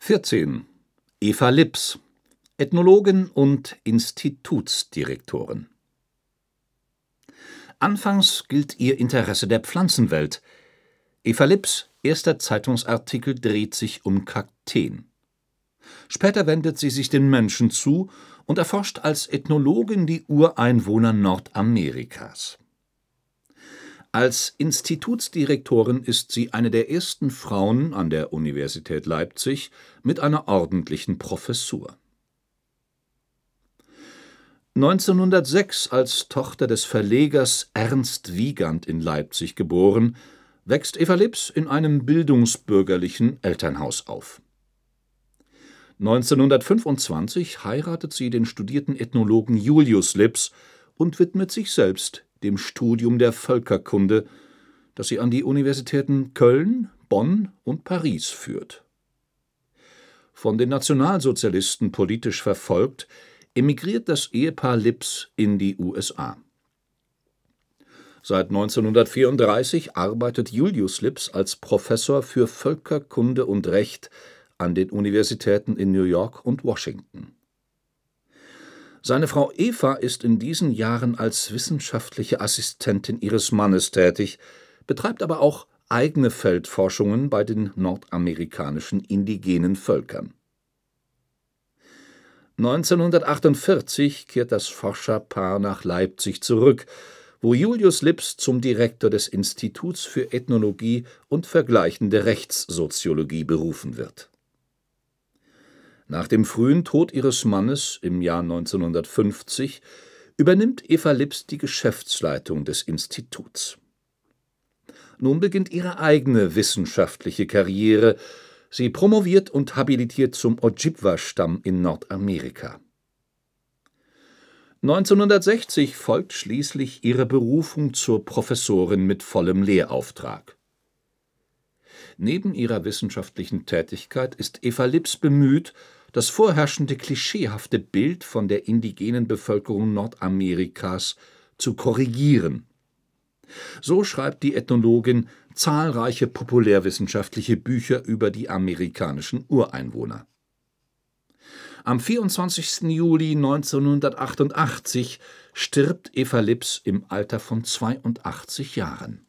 14. Eva Lips, Ethnologin und Institutsdirektorin. Anfangs gilt ihr Interesse der Pflanzenwelt. Eva Lips' erster Zeitungsartikel dreht sich um Kakteen. Später wendet sie sich den Menschen zu und erforscht als Ethnologin die Ureinwohner Nordamerikas. Als Institutsdirektorin ist sie eine der ersten Frauen an der Universität Leipzig mit einer ordentlichen Professur. 1906 als Tochter des Verlegers Ernst Wiegand in Leipzig geboren, wächst Eva Lips in einem bildungsbürgerlichen Elternhaus auf. 1925 heiratet sie den studierten Ethnologen Julius Lips und widmet sich selbst dem Studium der Völkerkunde, das sie an die Universitäten Köln, Bonn und Paris führt. Von den Nationalsozialisten politisch verfolgt, emigriert das Ehepaar Lips in die USA. Seit 1934 arbeitet Julius Lips als Professor für Völkerkunde und Recht an den Universitäten in New York und Washington. Seine Frau Eva ist in diesen Jahren als wissenschaftliche Assistentin ihres Mannes tätig, betreibt aber auch eigene Feldforschungen bei den nordamerikanischen indigenen Völkern. 1948 kehrt das Forscherpaar nach Leipzig zurück, wo Julius Lips zum Direktor des Instituts für Ethnologie und vergleichende Rechtssoziologie berufen wird. Nach dem frühen Tod ihres Mannes im Jahr 1950 übernimmt Eva Lips die Geschäftsleitung des Instituts. Nun beginnt ihre eigene wissenschaftliche Karriere. Sie promoviert und habilitiert zum Ojibwa-Stamm in Nordamerika. 1960 folgt schließlich ihre Berufung zur Professorin mit vollem Lehrauftrag. Neben ihrer wissenschaftlichen Tätigkeit ist Eva Lips bemüht, das vorherrschende klischeehafte Bild von der indigenen Bevölkerung Nordamerikas zu korrigieren. So schreibt die Ethnologin zahlreiche populärwissenschaftliche Bücher über die amerikanischen Ureinwohner. Am 24. Juli 1988 stirbt Eva Lips im Alter von 82 Jahren.